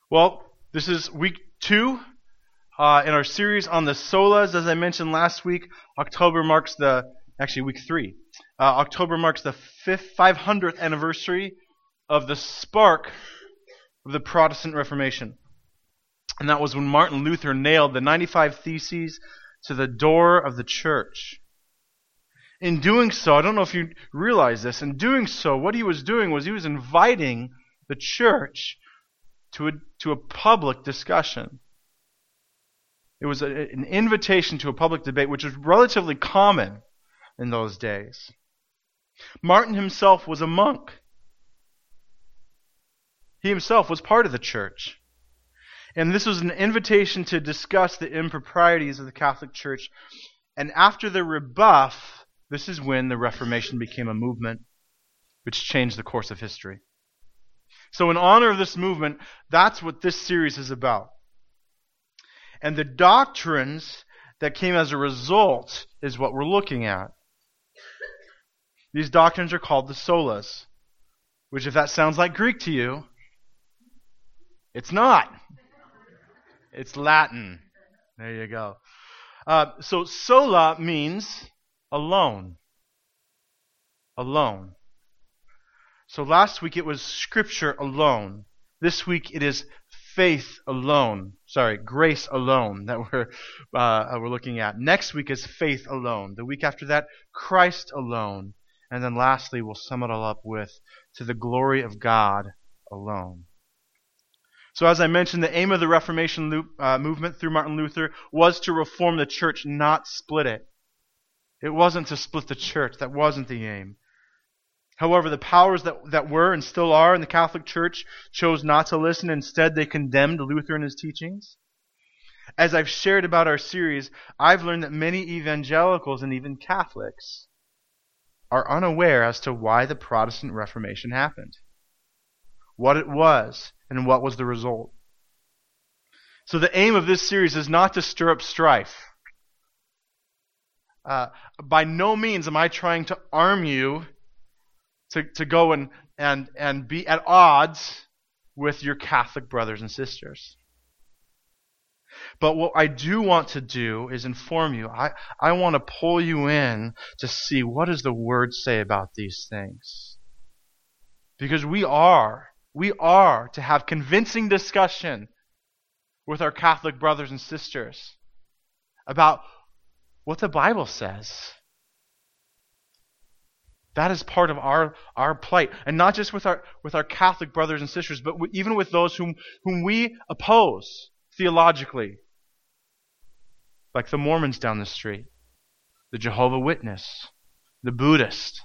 Well, this is week 2 in our series on the solas. As I mentioned last week, week 3. October marks the 500th anniversary of the spark of the Protestant Reformation. And that was when Martin Luther nailed the 95 Theses to the door of the church. In doing so, I don't know if you realize this, in doing so, what he was doing was he was inviting the church to a public discussion. It was an invitation to a public debate, which was relatively common in those days. Martin himself was a monk. He himself was part of the church. And this was an invitation to discuss the improprieties of the Catholic Church. And after the rebuff, this is when the Reformation became a movement which changed the course of history. So in honor of this movement, that's what this series is about. And the doctrines that came as a result is what we're looking at. These doctrines are called the solas, which if that sounds like Greek to you, it's not. It's Latin. There you go. So sola means alone. Alone. So last week it was Scripture alone. This week it is faith alone. Grace alone that we're looking at. Next week is faith alone. The week after that, Christ alone. And then lastly, we'll sum it all up with to the glory of God alone. So as I mentioned, the aim of the Reformation movement through Martin Luther was to reform the church, not split it. It wasn't to split the church. That wasn't the aim. However, the powers that were and still are in the Catholic Church chose not to listen. Instead, they condemned Luther and his teachings. As I've shared about our series, I've learned that many evangelicals and even Catholics are unaware as to why the Protestant Reformation happened, what it was, and what was the result. So the aim of this series is not to stir up strife. By no means am I trying to arm you to go and be at odds with your Catholic brothers and sisters. But what I do want to do is inform you. I want to pull you in to see what does the Word say about these things. Because we are to have convincing discussion with our Catholic brothers and sisters about what the Bible says. That is part of our plight. And not just with our Catholic brothers and sisters, but even with those whom we oppose theologically. Like the Mormons down the street, the Jehovah's Witness, the Buddhist.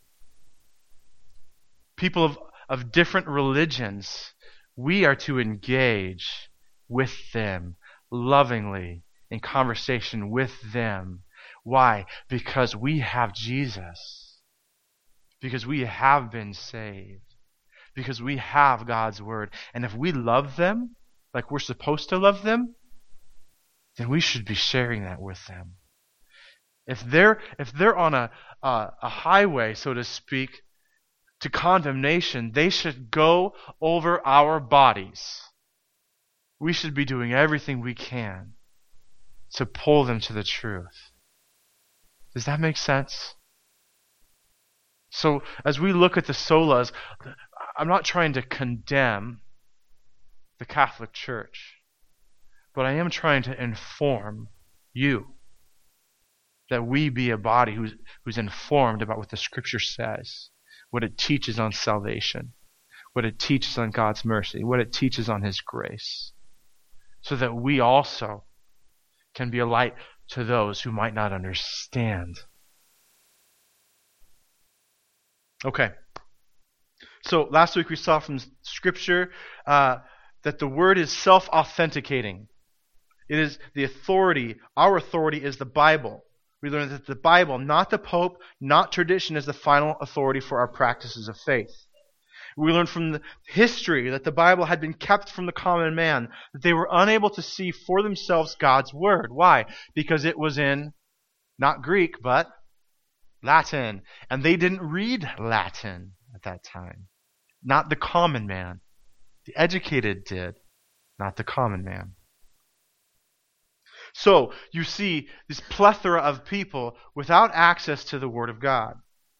People of different religions, we are to engage with them lovingly in conversation with them. Why? Because we have Jesus. Because we have been saved. Because we have God's Word. And if we love them like we're supposed to love them, then we should be sharing that with them. If they're on a highway, so to speak, to condemnation, they should go over our bodies. We should be doing everything we can to pull them to the truth. Does that make sense? So as we look at the solas, I'm not trying to condemn the Catholic Church, but I am trying to inform you that we be a body who's informed about what the Scripture says, what it teaches on salvation, what it teaches on God's mercy, what it teaches on His grace, so that we also can be a light to those who might not understand. Okay. So last week we saw from Scripture that the Word is self-authenticating. It is the authority. Our authority is the Bible. We learned that the Bible, not the Pope, not tradition, is the final authority for our practices of faith. We learned from the history that the Bible had been kept from the common man, that they were unable to see for themselves God's Word. Why? Because it was in, not Greek, but Latin. And they didn't read Latin at that time. Not the common man. The educated did. not the common man. So, you see this plethora of people without access to the Word of God.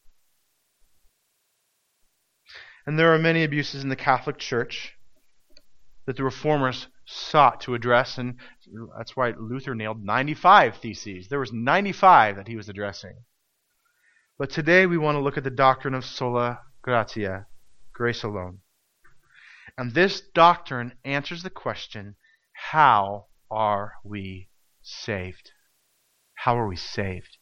And there are many abuses in the Catholic Church that the Reformers sought to address, and that's why Luther nailed 95 theses. There was 95 that he was addressing. But today we want to look at the doctrine of sola gratia, grace alone. And this doctrine answers the question, how are we saved? How are we saved?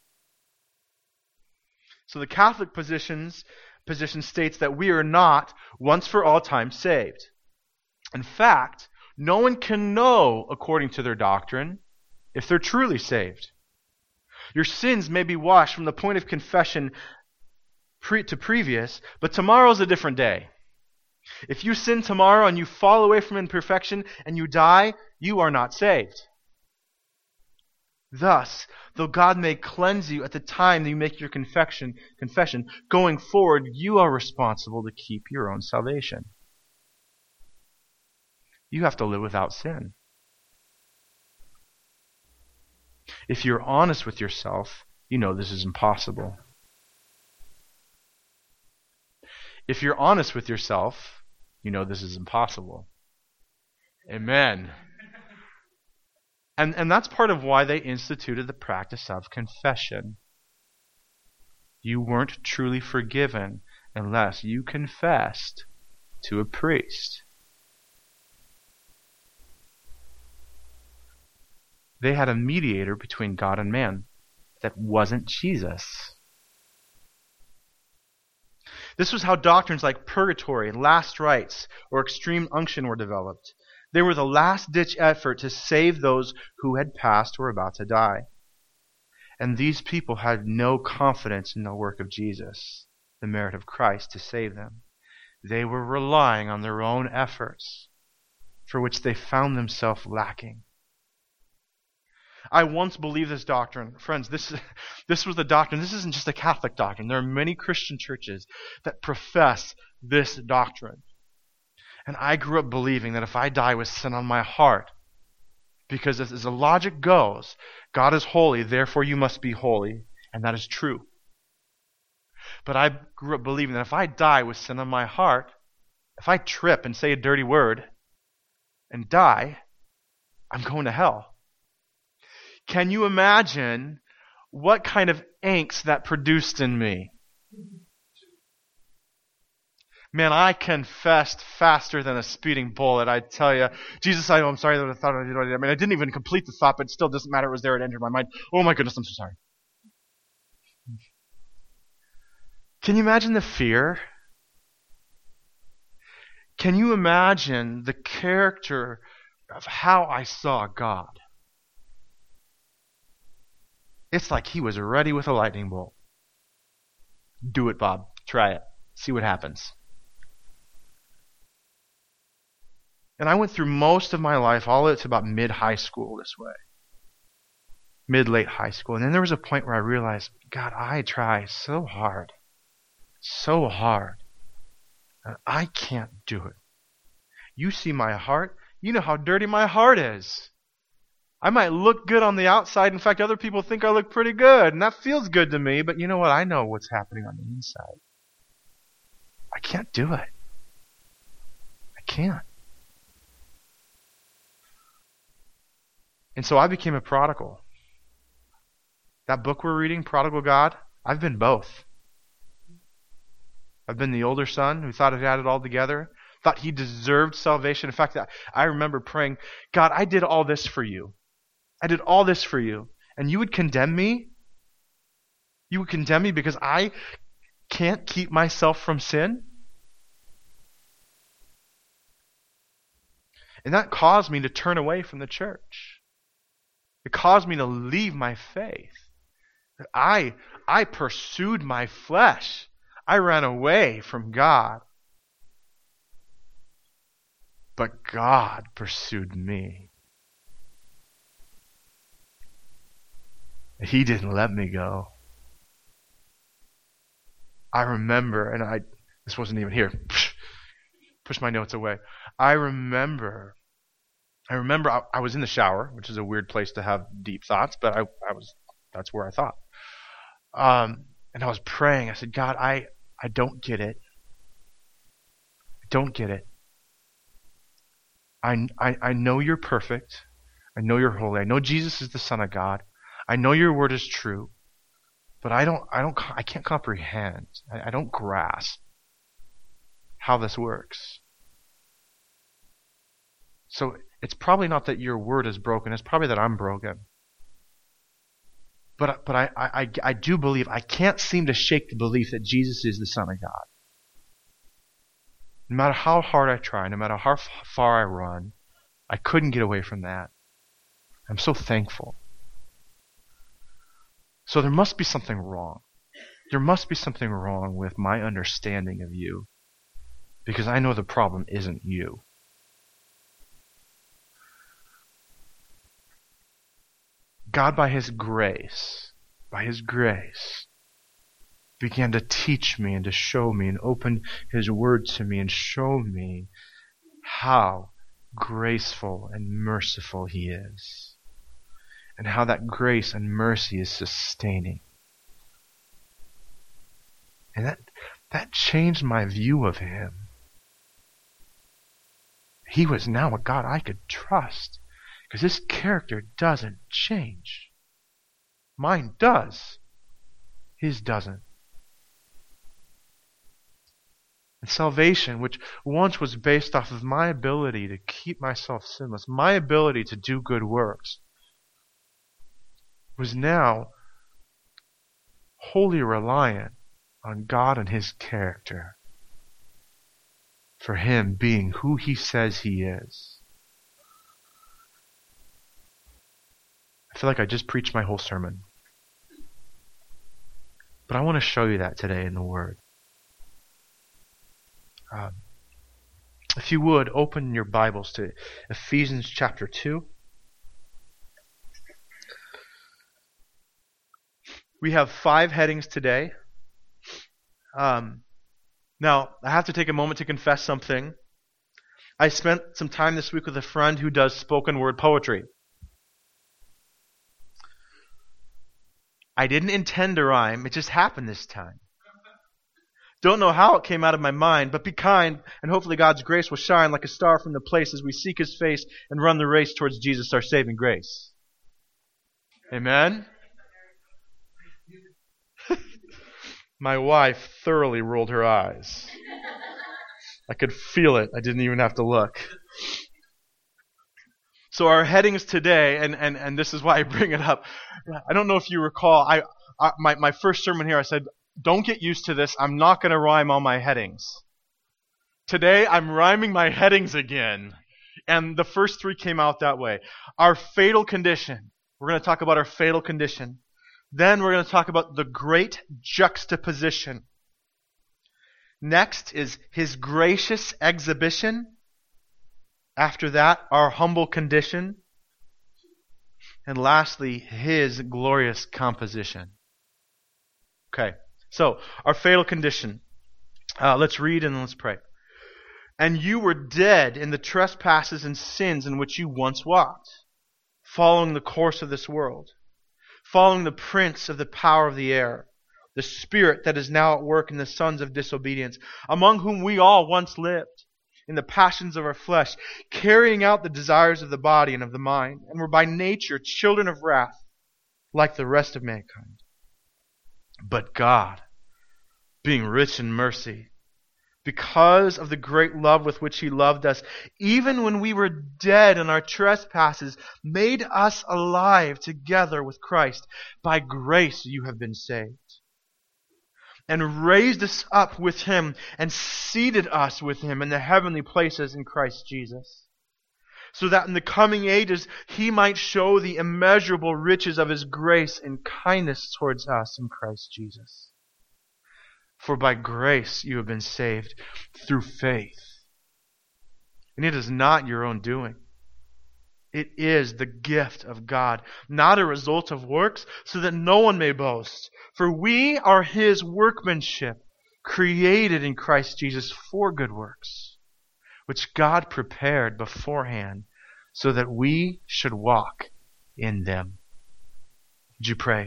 So the Catholic position states that we are not once for all time saved. In fact, no one can know, according to their doctrine, if they're truly saved. Your sins may be washed from the point of confession to previous, but tomorrow's a different day. If you sin tomorrow and you fall away from imperfection and you die, you are not saved. Thus, though God may cleanse you at the time that you make your confession, going forward, you are responsible to keep your own salvation. You have to live without sin. If you're honest with yourself, you know this is impossible. If you're honest with yourself, you know this is impossible. Amen. And that's part of why they instituted the practice of confession. You weren't truly forgiven unless you confessed to a priest. They had a mediator between God and man that wasn't Jesus. This was how doctrines like purgatory, last rites, or extreme unction were developed. They were the last-ditch effort to save those who had passed or were about to die. And these people had no confidence in the work of Jesus, the merit of Christ to save them. They were relying on their own efforts, for which they found themselves lacking. I once believed this doctrine. Friends, this was the doctrine. This isn't just a Catholic doctrine. There are many Christian churches that profess this doctrine. And I grew up believing that if I die with sin on my heart, because as the logic goes, God is holy, therefore you must be holy, and that is true. But I grew up believing that if I die with sin on my heart, if I trip and say a dirty word and die, I'm going to hell. Can you imagine what kind of angst that produced in me? Man, I confessed faster than a speeding bullet, I tell you. Jesus, I'm sorry that I thought I did what I did. I mean, I didn't even complete the thought, but it still doesn't matter. It was there. It entered my mind. Oh my goodness, I'm so sorry. Can you imagine the fear? Can you imagine the character of how I saw God? It's like he was ready with a lightning bolt. Do it, Bob. Try it. See what happens. And I went through most of my life, all the way to about mid-high school this way. Mid-late high school. And then there was a point where I realized, God, I try so hard. So hard. And I can't do it. You see my heart. You know how dirty my heart is. I might look good on the outside. In fact, other people think I look pretty good. And that feels good to me. But you know what? I know what's happening on the inside. I can't do it. I can't. And so I became a prodigal. That book we're reading, Prodigal God, I've been both. I've been the older son who thought he had it all together, thought he deserved salvation. In fact, I remember praying, God, I did all this for you. I did all this for you. And you would condemn me? You would condemn me because I can't keep myself from sin? And that caused me to turn away from the church. It caused me to leave my faith. I pursued my flesh. I ran away from God. But God pursued me. He didn't let me go. I remember, and this wasn't even here. Push my notes away. I remember I remember I was in the shower, which is a weird place to have deep thoughts, but that's where I thought. And I was praying. I said, God, I don't get it. I don't get it. I know you're perfect. I know you're holy. I know Jesus is the Son of God. I know your word is true. But I can't comprehend. I don't grasp how this works. So it's probably not that your word is broken. It's probably that I'm broken. But I do believe, I can't seem to shake the belief that Jesus is the Son of God. No matter how hard I try, no matter how far I run, I couldn't get away from that. I'm so thankful. So there must be something wrong. There must be something wrong with my understanding of you, because I know the problem isn't you. God, by His grace, began to teach me and to show me and open His word to me and show me how graceful and merciful He is, and how that grace and mercy is sustaining. And that changed my view of Him. He was now a God I could trust, because His character doesn't change. Mine does. His doesn't. And salvation, which once was based off of my ability to keep myself sinless, my ability to do good works, was now wholly reliant on God and His character, for Him being who He says He is. I feel like I just preached my whole sermon. But I want to show you that today in the Word. If you would, open your Bibles to Ephesians chapter 2. We have 5 headings today. Now, I have to take a moment to confess something. I spent some time this week with a friend who does spoken word poetry. I didn't intend to rhyme. It just happened this time. Don't know how it came out of my mind, but be kind, and hopefully God's grace will shine like a star from the place as we seek His face and run the race towards Jesus, our saving grace. Amen? My wife thoroughly rolled her eyes. I could feel it. I didn't even have to look. So our headings today, and this is why I bring it up. I don't know if you recall, my first sermon here, I said, don't get used to this. I'm not going to rhyme all my headings. Today, I'm rhyming my headings again. And the first 3 came out that way. Our fatal condition. We're going to talk about our fatal condition. Then we're going to talk about the great juxtaposition. Next is His gracious exhibition. After that, our humble condition. And lastly, His glorious composition. Okay, so our fatal condition. Let's read and let's pray. And you were dead in the trespasses and sins in which you once walked, following the course of this world, following the prince of the power of the air, the spirit that is now at work in the sons of disobedience, among whom we all once lived, in the passions of our flesh, carrying out the desires of the body and of the mind, and were by nature children of wrath, like the rest of mankind. But God, being rich in mercy, because of the great love with which He loved us, even when we were dead in our trespasses, made us alive together with Christ. By grace you have been saved. And raised us up with Him and seated us with Him in the heavenly places in Christ Jesus, so that in the coming ages He might show the immeasurable riches of His grace and kindness towards us in Christ Jesus. For by grace you have been saved through faith. And it is not your own doing. It is the gift of God, not a result of works, so that no one may boast. For we are His workmanship, created in Christ Jesus for good works, which God prepared beforehand so that we should walk in them. Would you pray?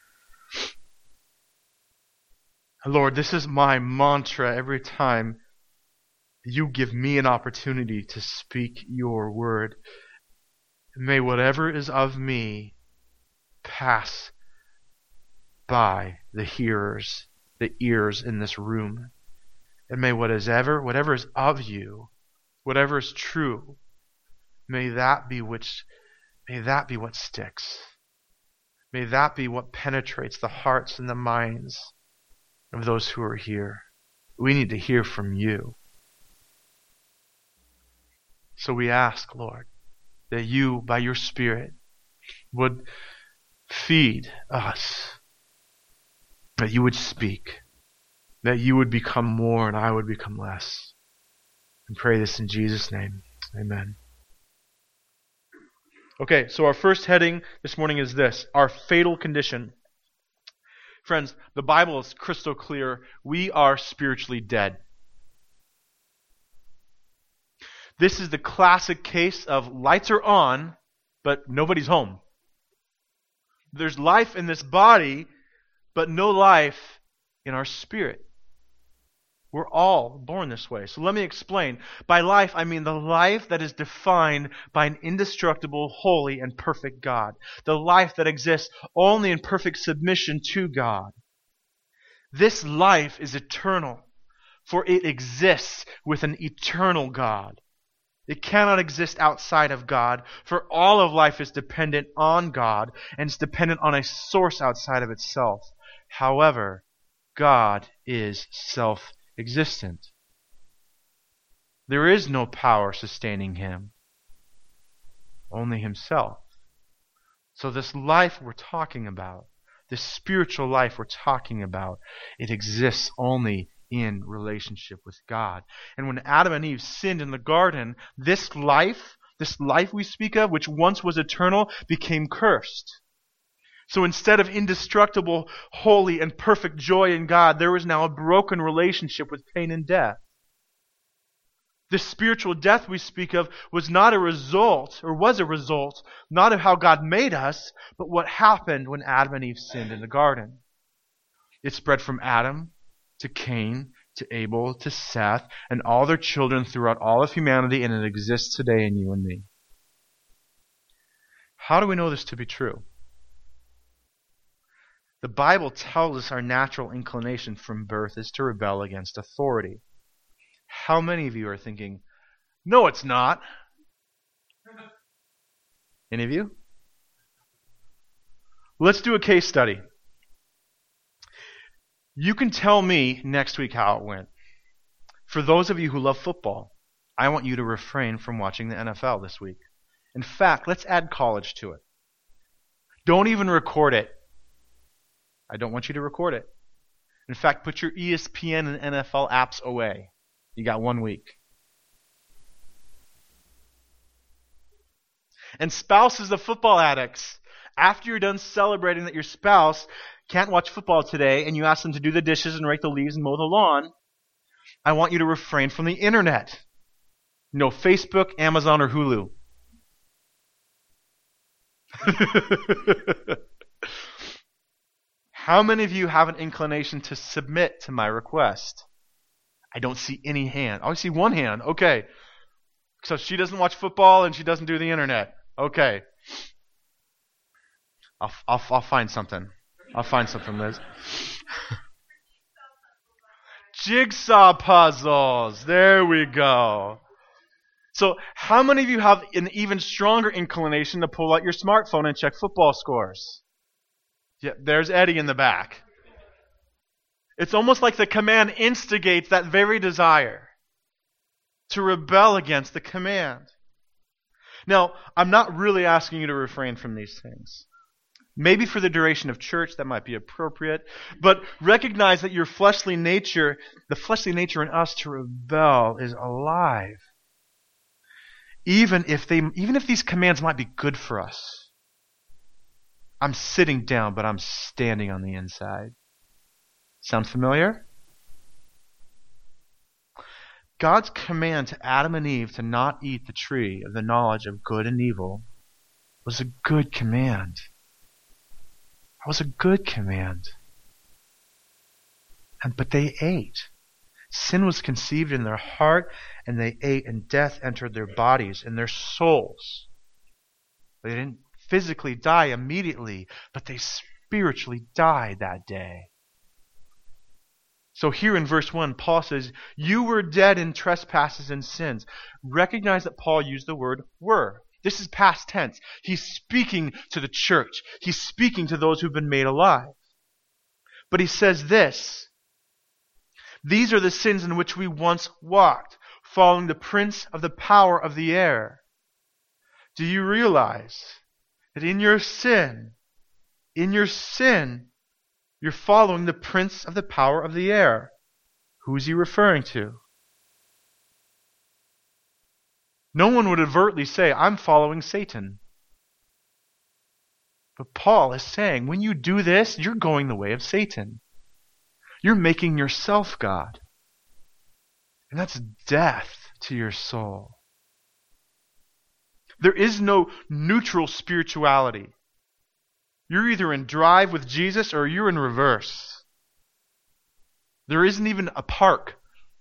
Lord, this is my mantra every time you give me an opportunity to speak your word. May whatever is of me pass by the hearers, the ears in this room. And may whatever is of you, whatever is true, may that be what sticks. May that be what penetrates the hearts and the minds of those who are here. We need to hear from you. So we ask, Lord, that you, by your Spirit, would feed us, that you would speak, that you would become more and I would become less. And pray this in Jesus' name. Amen. Okay, so our first heading this morning is this: our fatal condition. Friends, the Bible is crystal clear. We are spiritually dead. This is the classic case of lights are on, but nobody's home. There's life in this body, but no life in our spirit. We're all born this way. So let me explain. By life, I mean the life that is defined by an indestructible, holy, and perfect God. The life that exists only in perfect submission to God. This life is eternal, for it exists with an eternal God. It cannot exist outside of God, for all of life is dependent on God, and it's dependent on a source outside of itself. However, God is self-existent. There is no power sustaining him, only himself. So this life we're talking about, this spiritual life we're talking about, it exists only in relationship with God. And when Adam and Eve sinned in the garden, this life we speak of, which once was eternal, became cursed. So instead of indestructible, holy, and perfect joy in God, there was now a broken relationship with pain and death. This spiritual death we speak of was a result, not of how God made us, but what happened when Adam and Eve sinned in the garden. It spread from Adam to Cain, to Abel, to Seth, and all their children throughout all of humanity, and it exists today in you and me. How do we know this to be true? The Bible tells us our natural inclination from birth is to rebel against authority. How many of you are thinking, no, it's not? Any of you? Let's do a case study. You can tell me next week how it went. For those of you who love football, I want you to refrain from watching the NFL this week. In fact, let's add college to it. Don't even record it. I don't want you to record it. In fact, put your ESPN and NFL apps away. You got 1 week. And spouses of football addicts, after you're done celebrating that your spouse can't watch football today and you ask them to do the dishes and rake the leaves and mow the lawn, I want you to refrain from the internet. No Facebook, Amazon, or Hulu. How many of you have an inclination to submit to my request? I don't see any hand. Oh, I see one hand. Okay. So she doesn't watch football and she doesn't do the internet. Okay. I'll find something. I'll find something, Liz. Jigsaw puzzles. There we go. So how many of you have an even stronger inclination to pull out your smartphone and check football scores? Yeah, there's Eddie in the back. It's almost like the command instigates that very desire to rebel against the command. Now, I'm not really asking you to refrain from these things. Maybe for the duration of church that might be appropriate, but recognize that your fleshly nature, the fleshly nature in us to rebel is alive. Even if these commands might be good for us. I'm sitting down, but I'm standing on the inside. Sound familiar? God's command to Adam and Eve to not eat the tree of the knowledge of good and evil was a good command. It was a good command. But they ate. Sin was conceived in their heart, and they ate, and death entered their bodies and their souls. They didn't physically die immediately, but they spiritually died that day. So here in verse 1, Paul says, you were dead in trespasses and sins. Recognize that Paul used the word were. This is past tense. He's speaking to the church. He's speaking to those who've been made alive. But he says this, these are the sins in which we once walked, following the prince of the power of the air. Do you realize that in your sin, you're following the prince of the power of the air? Who is he referring to? No one would overtly say, I'm following Satan. But Paul is saying, when you do this, you're going the way of Satan. You're making yourself God. And that's death to your soul. There is no neutral spirituality. You're either in drive with Jesus or you're in reverse. There isn't even a park.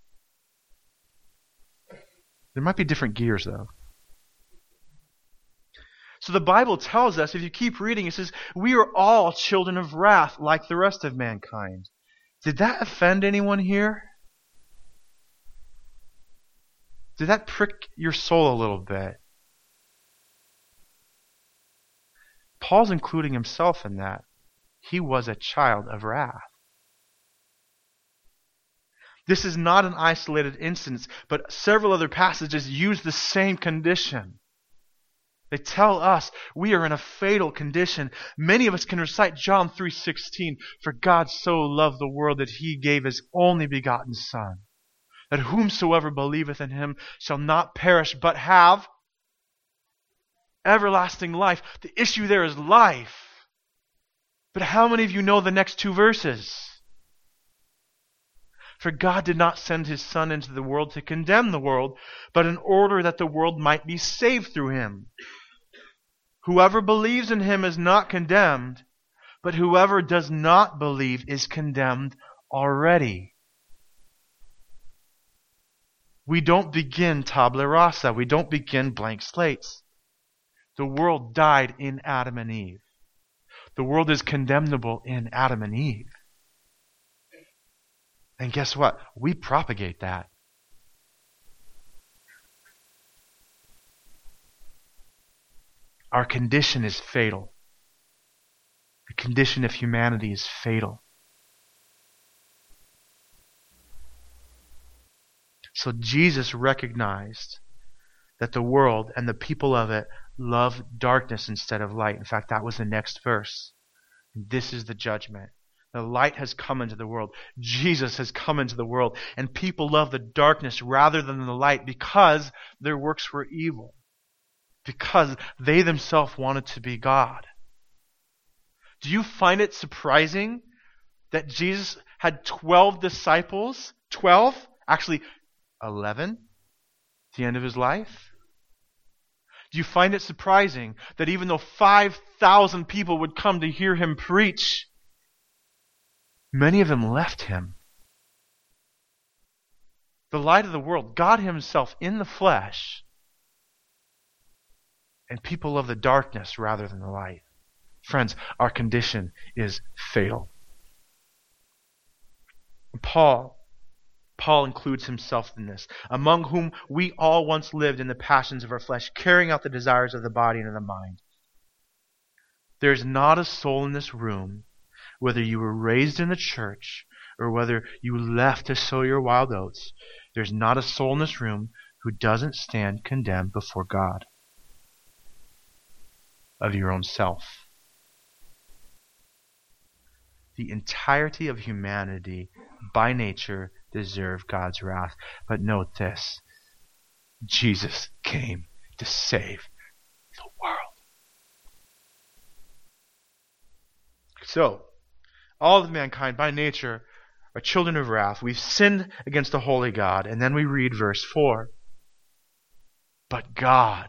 There might be different gears, though. So the Bible tells us, if you keep reading, it says, we are all children of wrath like the rest of mankind. Did that offend anyone here? Did that prick your soul a little bit? Paul's including himself in that. He was a child of wrath. This is not an isolated instance, but several other passages use the same condition. They tell us we are in a fatal condition. Many of us can recite John 3:16, for God so loved the world that he gave his only begotten Son, that whomsoever believeth in him shall not perish but have everlasting life. The issue there is life. But how many of you know the next two verses? For God did not send his Son into the world to condemn the world, but in order that the world might be saved through him. Whoever believes in him is not condemned, but whoever does not believe is condemned already. We don't begin tabula rasa. We don't begin blank slates. The world died in Adam and Eve. The world is condemnable in Adam and Eve. And guess what? We propagate that. Our condition is fatal. The condition of humanity is fatal. So Jesus recognized that the world and the people of it love darkness instead of light. In fact, that was the next verse. This is the judgment. The light has come into the world. Jesus has come into the world. And people love the darkness rather than the light because their works were evil. Because they themselves wanted to be God. Do you find it surprising that Jesus had 12 disciples? 12? Actually, 11 at the end of his life? Do you find it surprising that even though 5,000 people would come to hear him preach, many of them left him? The light of the world, God himself in the flesh, and people love the darkness rather than the light. Friends, our condition is fatal. Paul includes himself in this, among whom we all once lived in the passions of our flesh, carrying out the desires of the body and of the mind. There is not a soul in this room, whether you were raised in the church or whether you left to sow your wild oats, there's not a soul in this room who doesn't stand condemned before God of your own self. The entirety of humanity, by nature, deserve God's wrath. But note this, Jesus came to save the world. So, all of mankind, by nature, are children of wrath. We've sinned against the holy God. And then we read verse 4. But God.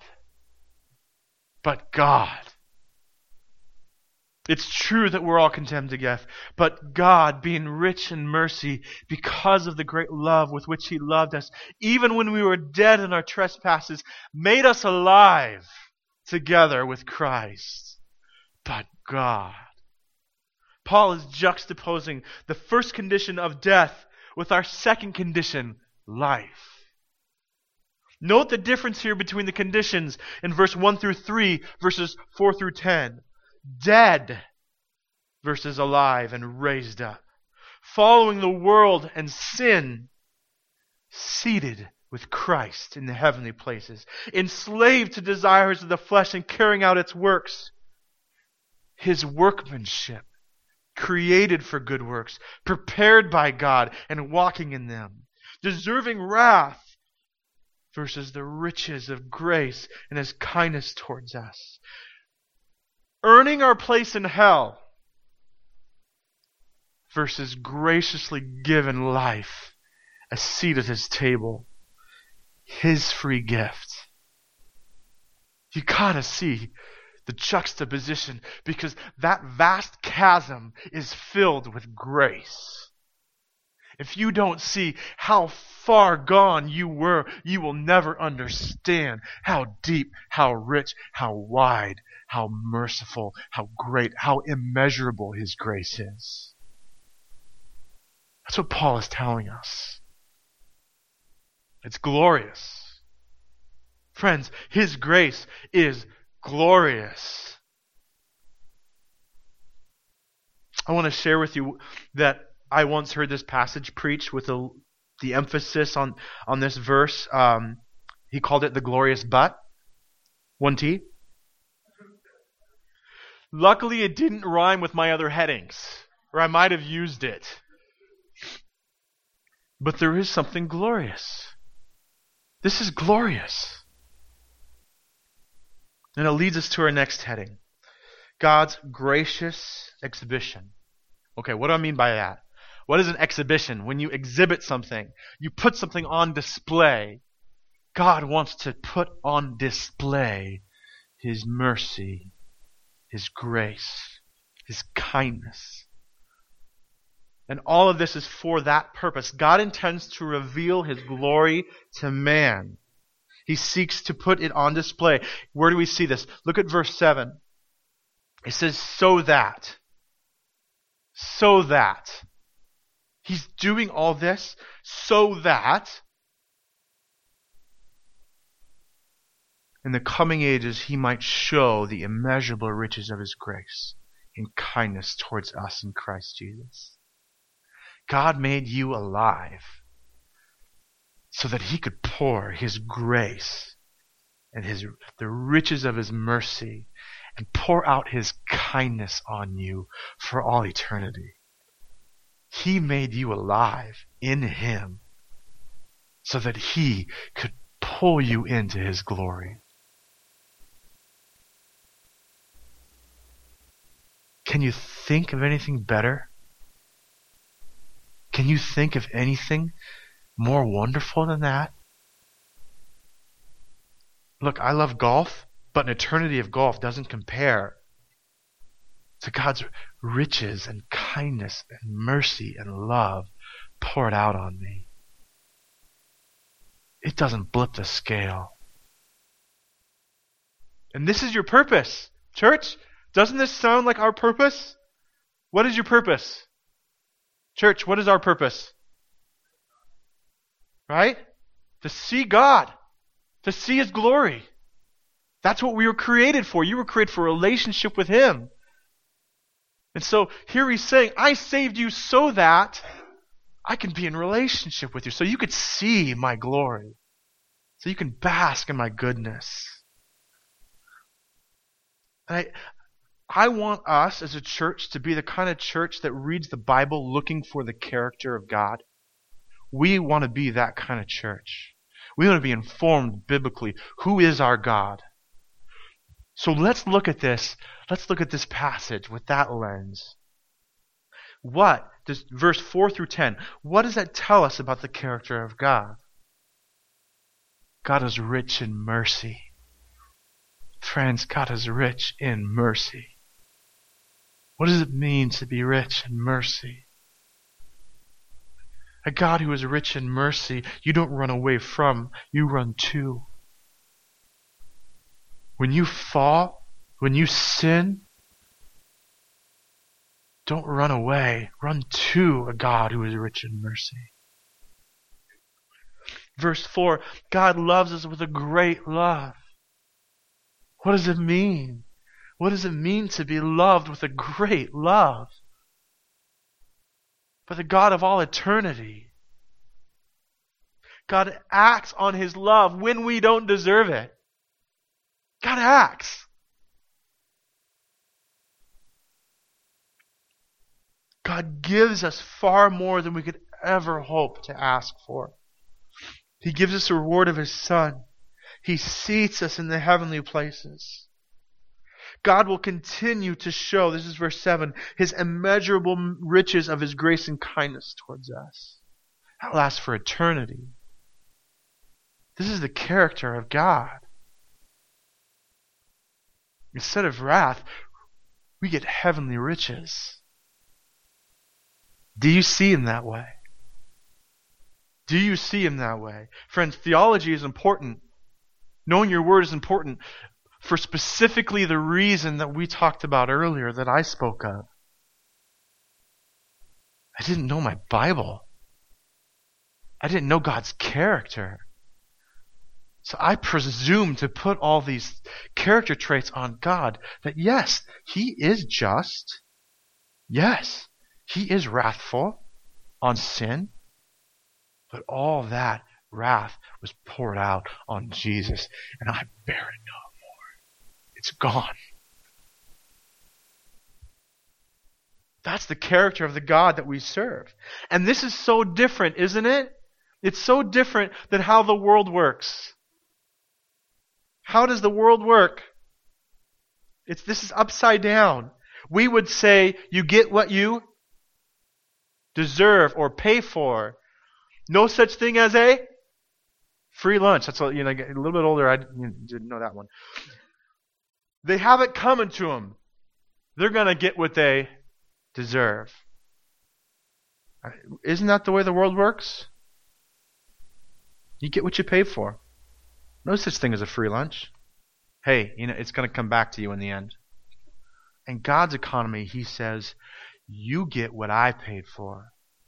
It's true that we're all condemned to death, but God, being rich in mercy, because of the great love with which He loved us, even when we were dead in our trespasses, made us alive together with Christ. But God. Paul is juxtaposing the first condition of death with our second condition, life. Note the difference here between the conditions in verse 1 through 3, verses 4 through 10. Dead versus alive and raised up. Following the world and sin, seated with Christ in the heavenly places. Enslaved to desires of the flesh and carrying out its works. His workmanship, created for good works, prepared by God and walking in them. Deserving wrath versus the riches of grace and His kindness towards us. Earning our place in hell versus graciously given life, a seat at His table, His free gift. You gotta see the juxtaposition, because that vast chasm is filled with grace. If you don't see how far gone you were, you will never understand how deep, how rich, how wide, how merciful, how great, how immeasurable His grace is. That's what Paul is telling us. It's glorious. Friends, His grace is glorious. I want to share with you that I once heard this passage preached with the emphasis on this verse. He called it the glorious but. 1T. Luckily, it didn't rhyme with my other headings, or I might have used it. But there is something glorious. This is glorious. And it leads us to our next heading. God's gracious exhibition. Okay, what do I mean by that? What is an exhibition? When you exhibit something, you put something on display. God wants to put on display His mercy, His grace, His kindness. And all of this is for that purpose. God intends to reveal His glory to man. He seeks to put it on display. Where do we see this? Look at verse 7. It says, so that. He's doing all this so that in the coming ages He might show the immeasurable riches of His grace and kindness towards us in Christ Jesus. God made you alive so that He could pour His grace and the riches of His mercy and pour out His kindness on you for all eternity. He made you alive in Him so that He could pull you into His glory. Can you think of anything better? Can you think of anything more wonderful than that? Look, I love golf, but an eternity of golf doesn't compare to God's riches and kindness and mercy and love poured out on me. It doesn't blip the scale. And this is your purpose, church. Doesn't this sound like our purpose? What is your purpose? Church, what is our purpose? Right? To see God. To see His glory. That's what we were created for. You were created for a relationship with Him. And so here He's saying, I saved you so that I can be in relationship with you. So you could see my glory. So you can bask in my goodness. And I want us as a church to be the kind of church that reads the Bible looking for the character of God. We want to be that kind of church. We want to be informed biblically. Who is our God? So let's look at this. Let's look at this passage with that lens. What does verse 4 through 10, what does that tell us about the character of God? God is rich in mercy. Friends, God is rich in mercy. What does it mean to be rich in mercy? A God who is rich in mercy, you don't run away from, you run to. When you fall, when you sin, don't run away. Run to a God who is rich in mercy. Verse 4, God loves us with a great love. What does it mean? What does it mean to be loved with a great love? By the God of all eternity. God acts on His love when we don't deserve it. God acts. God gives us far more than we could ever hope to ask for. He gives us a reward of His Son. He seats us in the heavenly places. God will continue to show, this is verse 7, His immeasurable riches of His grace and kindness towards us. That lasts for eternity. This is the character of God. Instead of wrath, we get heavenly riches. Do you see Him that way? Do you see Him that way? Friends, theology is important. Knowing your word is important for specifically the reason that we talked about earlier, that I spoke of. I didn't know my Bible. I didn't know God's character. So I presume to put all these character traits on God, that yes, He is just. Yes, He is wrathful on sin. But all that wrath was poured out on Jesus, and I bear it no more. It's gone. That's the character of the God that we serve. And this is so different, isn't it? It's so different than how the world works. How does the world work? This is upside down. We would say you get what you deserve or pay for. No such thing as a free lunch. That's a little bit older. I didn't know that one. They have it coming to them. They're going to get what they deserve. Isn't that the way the world works? You get what you pay for. No such thing as a free lunch. Hey, it's going to come back to you in the end. In God's economy, He says, you get what I paid for.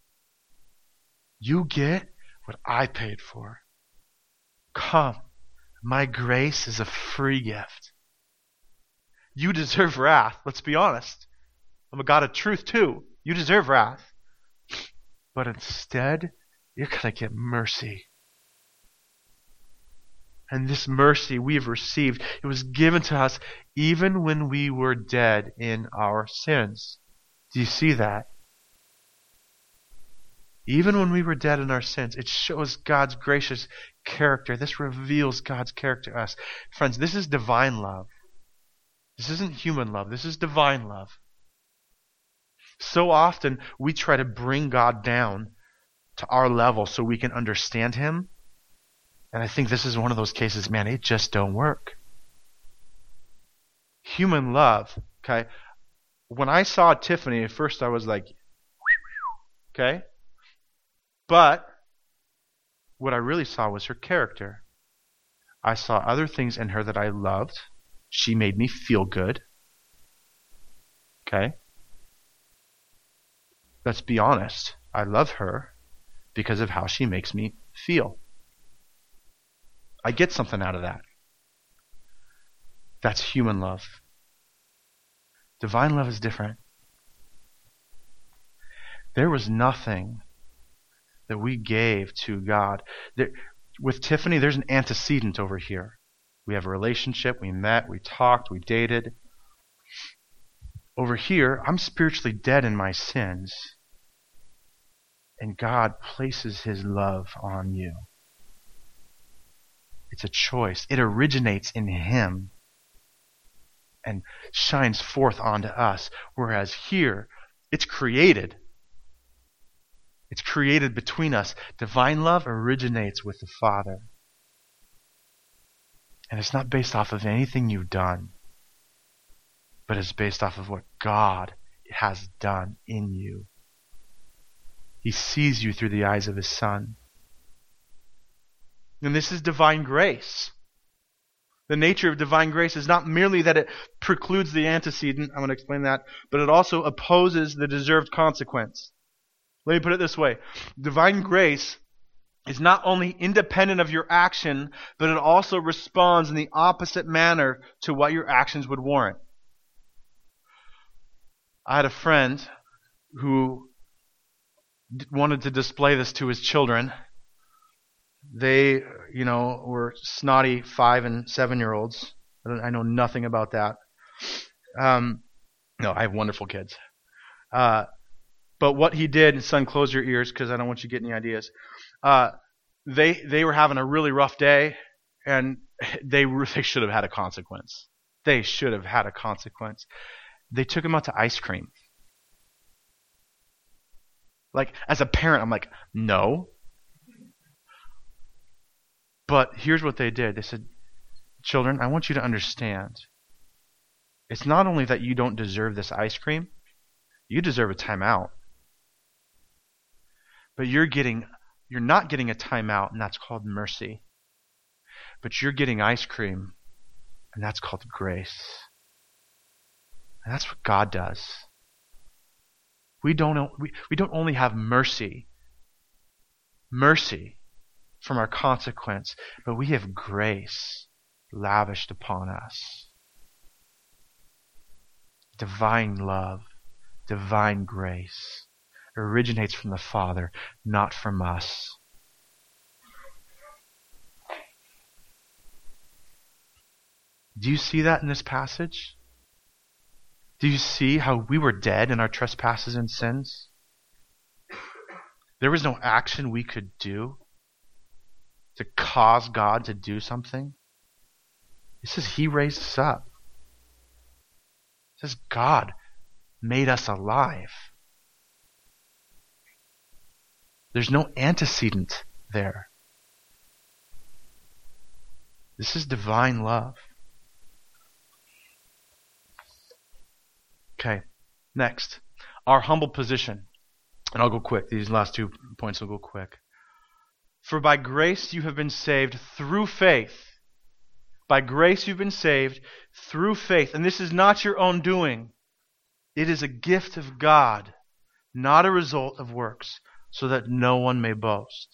You get what I paid for. Come. My grace is a free gift. You deserve wrath. Let's be honest. I'm a God of truth too. You deserve wrath. But instead, you're going to get mercy. And this mercy we have received, it was given to us even when we were dead in our sins. Do you see that? Even when we were dead in our sins, it shows God's gracious character. This reveals God's character to us. Friends, this is divine love. This isn't human love. This is divine love. So often we try to bring God down to our level so we can understand Him. And I think this is one of those cases, man, it just don't work. Human love, okay? When I saw Tiffany, at first I was like, okay? But what I really saw was her character. I saw other things in her that I loved. She made me feel good. Okay? Let's be honest. I love her because of how she makes me feel. I get something out of that. That's human love. Divine love is different. There was nothing that we gave to God. With Tiffany, there's an antecedent over here. We have a relationship, we met, we talked, we dated. Over here, I'm spiritually dead in my sins. And God places His love on you. It's a choice. It originates in Him and shines forth onto us. Whereas here, it's created. It's created between us. Divine love originates with the Father. And it's not based off of anything you've done, but it's based off of what God has done in you. He sees you through the eyes of His Son. And this is divine grace. The nature of divine grace is not merely that it precludes the antecedent, I'm going to explain that, but it also opposes the deserved consequence. Let me put it this way. Divine grace is not only independent of your action, but it also responds in the opposite manner to what your actions would warrant. I had a friend who wanted to display this to his children. They, were snotty 5 and 7-year-olds. I know nothing about that. No, I have wonderful kids. But what he did, and son, close your ears because I don't want you to get any ideas. They were having a really rough day, and they should have had a consequence. They should have had a consequence. They took him out to ice cream. Like, as a parent, I'm like, no. But here's what they did. They said, children, I want you to understand. It's not only that you don't deserve this ice cream, you deserve a timeout. But you're not getting a timeout, and that's called mercy. But you're getting ice cream, and that's called grace. And that's what God does. We don't only have mercy from our consequence, but we have grace lavished upon us. Divine love, divine grace originates from the Father, not from us. Do you see that in this passage? Do you see how we were dead in our trespasses and sins? There was no action we could do to cause God to do something. It says He raised us up. It says God made us alive. There's no antecedent there. This is divine love. Okay, next. Our humble position. And I'll go quick. These last 2 points will go quick. For by grace you have been saved through faith. By grace you've been saved through faith. And this is not your own doing. It is a gift of God, not a result of works, so that no one may boast.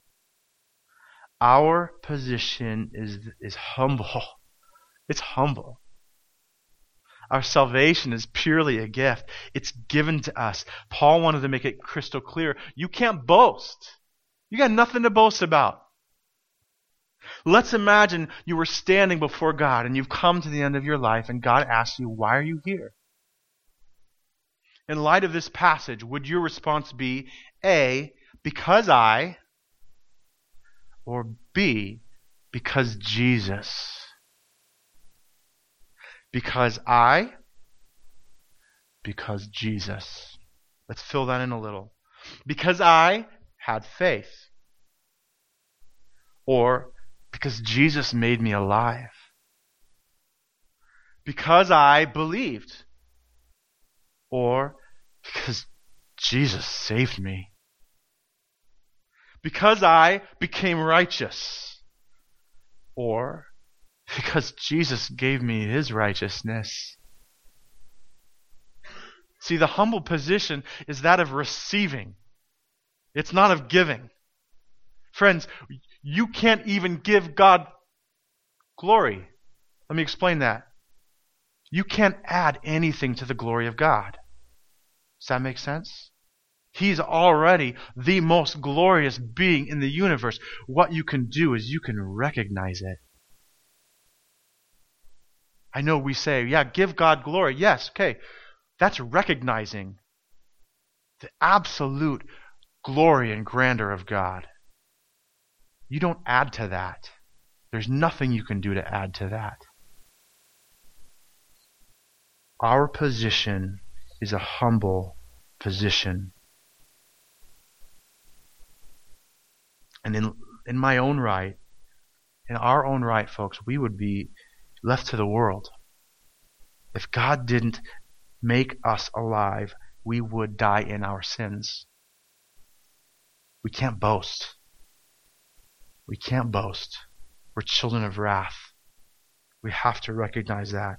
Our position is humble. It's humble. Our salvation is purely a gift. It's given to us. Paul wanted to make it crystal clear. You can't boast. You got nothing to boast about. Let's imagine you were standing before God and you've come to the end of your life and God asks you, why are you here? In light of this passage, would your response be A, because I, or B, because Jesus? Because I, because Jesus. Let's fill that in a little. Because I had faith. Or because Jesus made me alive. Because I believed. Or because Jesus saved me. Because I became righteous. Or because Jesus gave me His righteousness. See, the humble position is that of receiving. It's not of giving. Friends, you can't even give God glory. Let me explain that. You can't add anything to the glory of God. Does that make sense? He's already the most glorious being in the universe. What you can do is you can recognize it. I know we say, yeah, give God glory. Yes, okay. That's recognizing the absolute glory and grandeur of God. You don't add to that. There's nothing you can do to add to that. Our position is a humble position. And in my own right, in our own right, folks, we would be left to the world. If God didn't make us alive, we would die in our sins. We can't boast. We can't boast. We're children of wrath. We have to recognize that.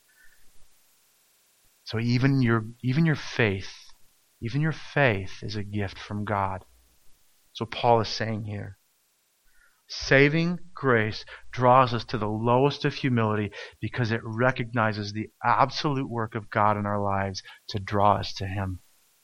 So even your faith is a gift from God. So Paul is saying here. Saving grace draws us to the lowest of humility because it recognizes the absolute work of God in our lives to draw us to Him.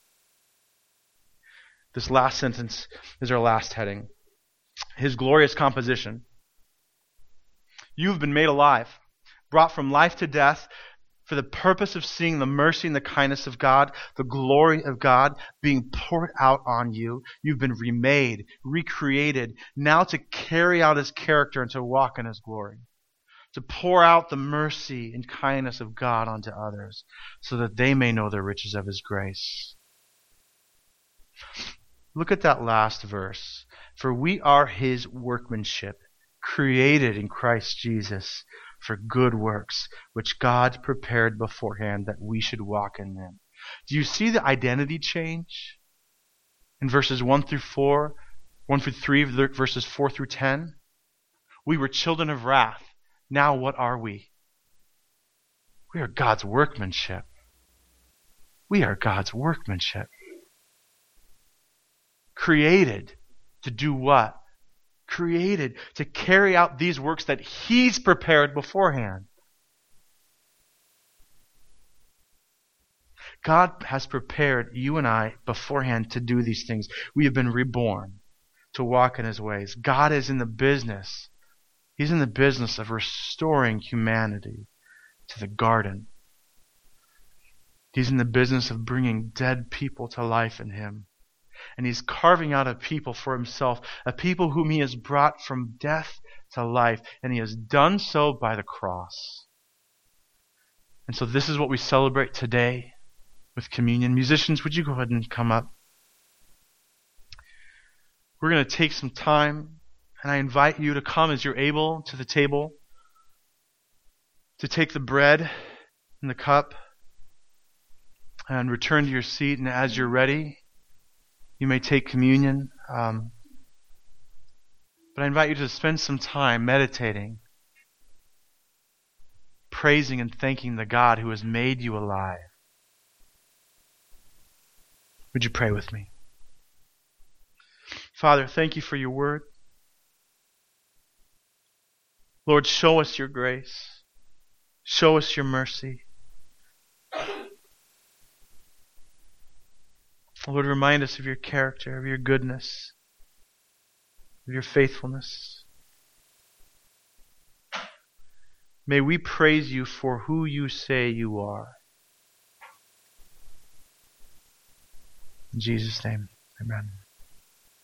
This last sentence is our last heading. His glorious composition. You've been made alive, brought from life to death, for the purpose of seeing the mercy and the kindness of God, the glory of God being poured out on you. You've been remade, recreated, now to carry out His character and to walk in His glory. To pour out the mercy and kindness of God onto others so that they may know the riches of His grace. Look at that last verse. For we are His workmanship, created in Christ Jesus for good works, which God prepared beforehand that we should walk in them. Do you see the identity change in verses 1 through 3, verses 4 through 10? We were children of wrath. Now what are we? We are God's workmanship. We are God's workmanship. Created to do what? Created to carry out these works that He's prepared beforehand. God has prepared you and I beforehand to do these things. We have been reborn to walk in His ways. God is in the business. He's in the business of restoring humanity to the garden. He's in the business of bringing dead people to life in Him. And He's carving out a people for Himself, a people whom He has brought from death to life. And He has done so by the cross. And so this is what we celebrate today with communion. Musicians, would you go ahead and come up? We're going to take some time, and I invite you to come as you're able to the table, to take the bread and the cup, and return to your seat. And as you're ready, you may take communion. But I invite you to spend some time meditating, praising and thanking the God who has made you alive. Would you pray with me? Father, thank you for your word. Lord, show us your grace. Show us your mercy. Lord, remind us of your character, of your goodness, of your faithfulness. May we praise you for who you say you are. In Jesus' name, amen.